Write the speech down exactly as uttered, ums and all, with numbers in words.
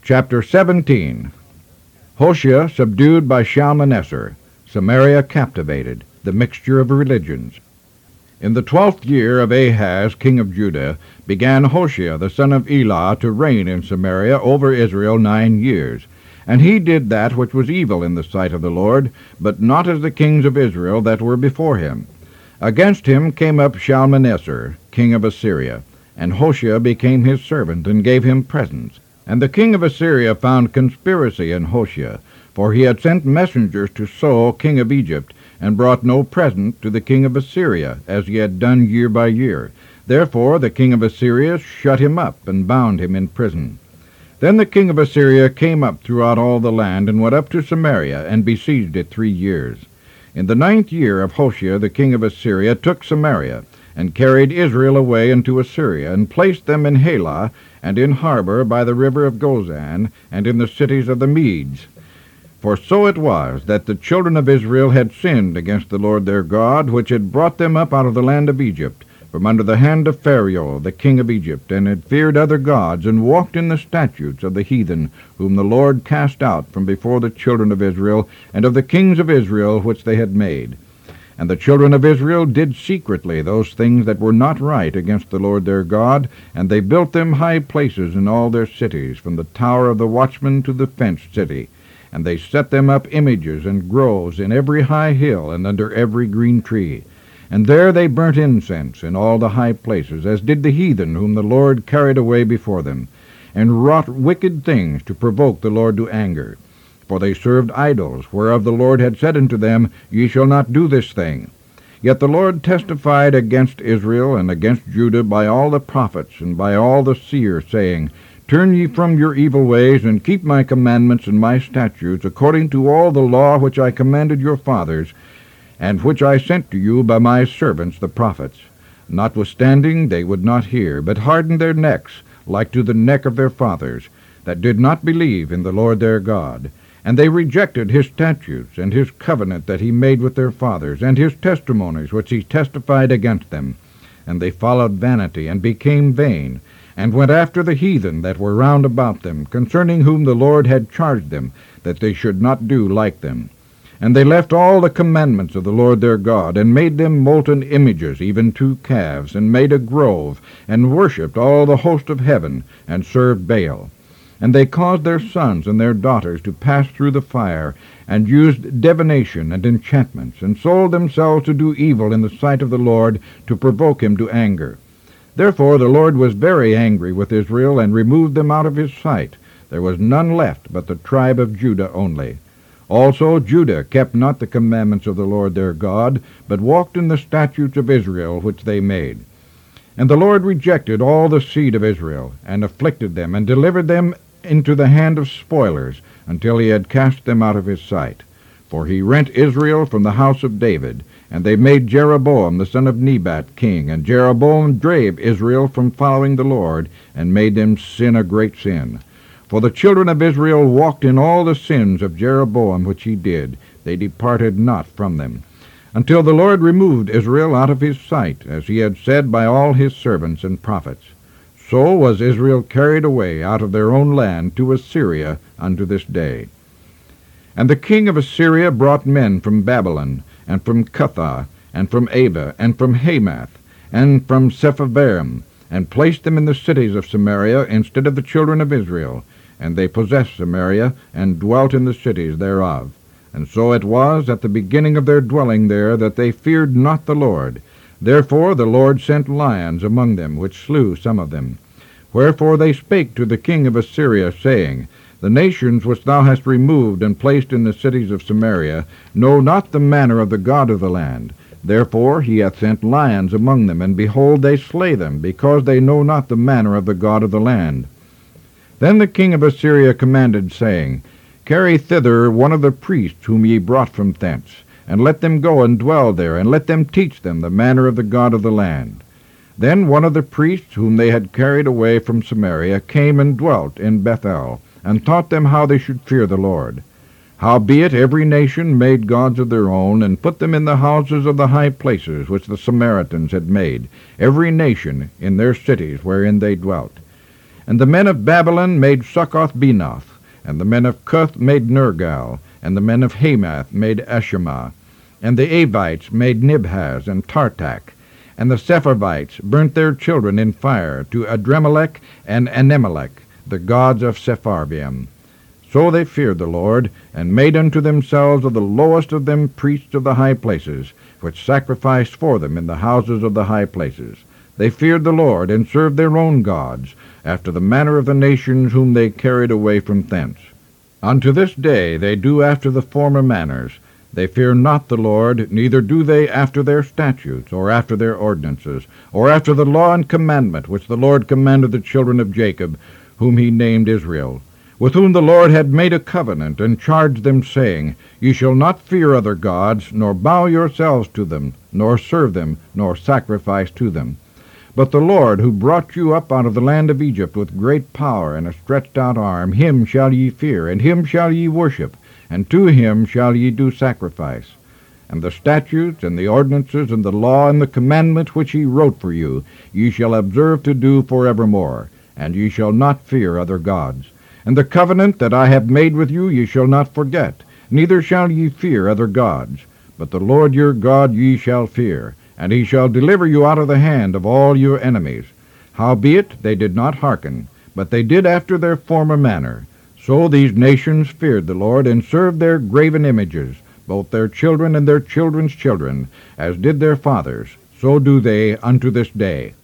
Chapter seventeen. Hoshea subdued by Shalmaneser. Samaria captivated. The mixture of religions. In the twelfth year of Ahaz, king of Judah, began Hoshea the son of Elah to reign in Samaria over Israel nine years. And he did that which was evil in the sight of the Lord, but not as the kings of Israel that were before him. Against him came up Shalmaneser, king of Assyria, and Hoshea became his servant, and gave him presents. And the king of Assyria found conspiracy in Hoshea, for he had sent messengers to So, king of Egypt, and brought no present to the king of Assyria, as he had done year by year. Therefore the king of Assyria shut him up, and bound him in prison. Then the king of Assyria came up throughout all the land, and went up to Samaria, and besieged it three years. In the ninth year of Hoshea the king of Assyria took Samaria, and carried Israel away into Assyria, and placed them in Halah, and in harbor by the river of Gozan, and in the cities of the Medes. For so it was that the children of Israel had sinned against the Lord their God, which had brought them up out of the land of Egypt, from under the hand of Pharaoh, the king of Egypt, and had feared other gods, and walked in the statutes of the heathen, whom the Lord cast out from before the children of Israel, and of the kings of Israel which they had made. And the children of Israel did secretly those things that were not right against the Lord their God, and they built them high places in all their cities, from the tower of the watchman to the fenced city. And they set them up images and groves in every high hill, and under every green tree. And there they burnt incense in all the high places, as did the heathen whom the Lord carried away before them, and wrought wicked things to provoke the Lord to anger. For they served idols, whereof the Lord had said unto them, Ye shall not do this thing. Yet the Lord testified against Israel and against Judah by all the prophets and by all the seers, saying, Turn ye from your evil ways, and keep my commandments and my statutes, according to all the law which I commanded your fathers, and which I sent to you by my servants the prophets. Notwithstanding they would not hear, but hardened their necks, like to the neck of their fathers, that did not believe in the Lord their God. And they rejected his statutes, and his covenant that he made with their fathers, and his testimonies which he testified against them. And they followed vanity, and became vain, and went after the heathen that were round about them, concerning whom the Lord had charged them, that they should not do like them. And they left all the commandments of the Lord their God, and made them molten images, even two calves, and made a grove, and worshipped all the host of heaven, and served Baal. And they caused their sons and their daughters to pass through the fire, and used divination and enchantments, and sold themselves to do evil in the sight of the Lord, to provoke him to anger. Therefore the Lord was very angry with Israel, and removed them out of his sight. There was none left but the tribe of Judah only. Also Judah kept not the commandments of the Lord their God, but walked in the statutes of Israel which they made. And the Lord rejected all the seed of Israel, and afflicted them, and delivered them into the hand of spoilers, until he had cast them out of his sight. For he rent Israel from the house of David, and they made Jeroboam the son of Nebat king, and Jeroboam drave Israel from following the Lord, and made them sin a great sin. For the children of Israel walked in all the sins of Jeroboam which he did, they departed not from them, until the Lord removed Israel out of his sight, as he had said by all his servants and prophets. So was Israel carried away out of their own land to Assyria unto this day. And the king of Assyria brought men from Babylon, and from Cuthah, and from Ava, and from Hamath, and from Sepharvaim, and placed them in the cities of Samaria instead of the children of Israel. And they possessed Samaria, and dwelt in the cities thereof. And so it was at the beginning of their dwelling there, that they feared not the Lord. Therefore the Lord sent lions among them, which slew some of them. Wherefore they spake to the king of Assyria, saying, The nations which thou hast removed and placed in the cities of Samaria know not the manner of the God of the land. Therefore he hath sent lions among them, and behold, they slay them, because they know not the manner of the God of the land. Then the king of Assyria commanded, saying, Carry thither one of the priests whom ye brought from thence, and let them go and dwell there, and let them teach them the manner of the God of the land. Then one of the priests whom they had carried away from Samaria came and dwelt in Bethel, and taught them how they should fear the Lord. Howbeit every nation made gods of their own, and put them in the houses of the high places which the Samaritans had made, every nation in their cities wherein they dwelt. And the men of Babylon made Succoth-Benoth, and the men of Cuth made Nergal, and the men of Hamath made Ashimah, and the Avites made Nibhaz and Tartak, and the Sepharvites burnt their children in fire to Adremelech and Anemelech, the gods of Sepharvaim. So they feared the Lord, and made unto themselves of the lowest of them priests of the high places, which sacrificed for them in the houses of the high places. They feared the Lord, and served their own gods, after the manner of the nations whom they carried away from thence. Unto this day they do after the former manners. They fear not the Lord, neither do they after their statutes, or after their ordinances, or after the law and commandment which the Lord commanded the children of Jacob, whom he named Israel, with whom the Lord had made a covenant, and charged them, saying, Ye shall not fear other gods, nor bow yourselves to them, nor serve them, nor sacrifice to them. But the Lord, who brought you up out of the land of Egypt with great power and a stretched out arm, him shall ye fear, and him shall ye worship, and to him shall ye do sacrifice. And the statutes, and the ordinances, and the law, and the commandment which he wrote for you, ye shall observe to do for evermore, and ye shall not fear other gods. And the covenant that I have made with you ye shall not forget, neither shall ye fear other gods. But the Lord your God ye shall fear, and he shall deliver you out of the hand of all your enemies. Howbeit they did not hearken, but they did after their former manner. So these nations feared the Lord, and served their graven images, both their children and their children's children, as did their fathers. So do they unto this day.